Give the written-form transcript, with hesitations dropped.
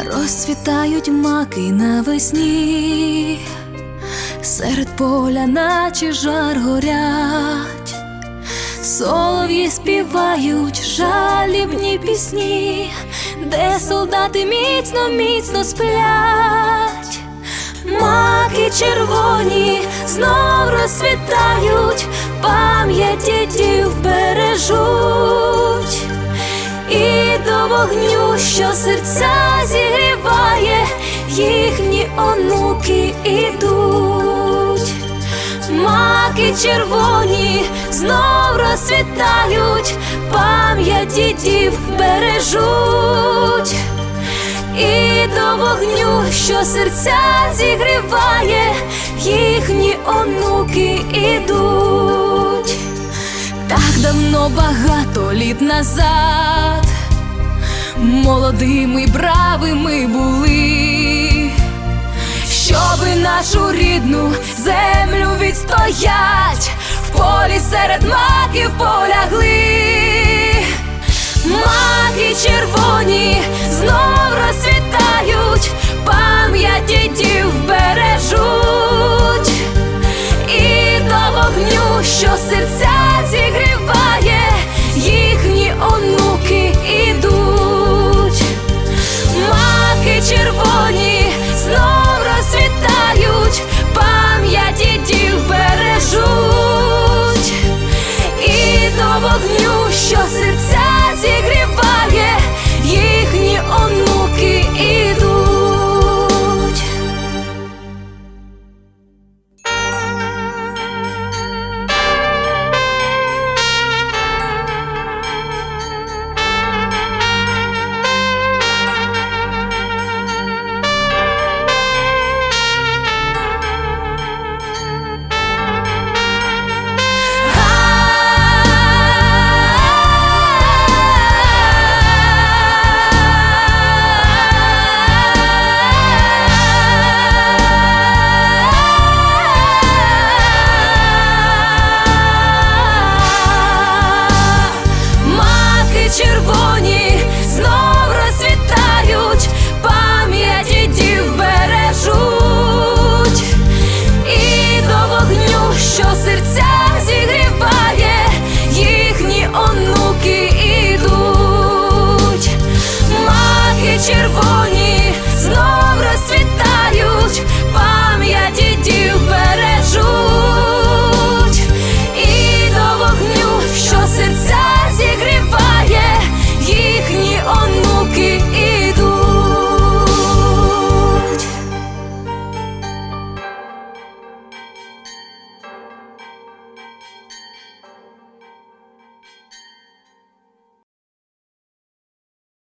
Розцвітають маки навесні, серед поля наче жар горять, солов'ї співають жалібні пісні, де солдати міцно, міцно сплять. Маки червоні знов розцвітають, пам'ять дідів бережуть. І до вогню, що серця зігріває, їхні онуки ідуть. Маки червоні знов розцвітають, пам'ять дідів бережуть. І до вогню, що серця зігріває, їхні онуки ідуть. Так давно, багато літ назад, молодими, бравими були, щоби нашу рідну землю відстоять, в полі серед маків полягли. Маки червоні знов розцвітають, пам'ять дідів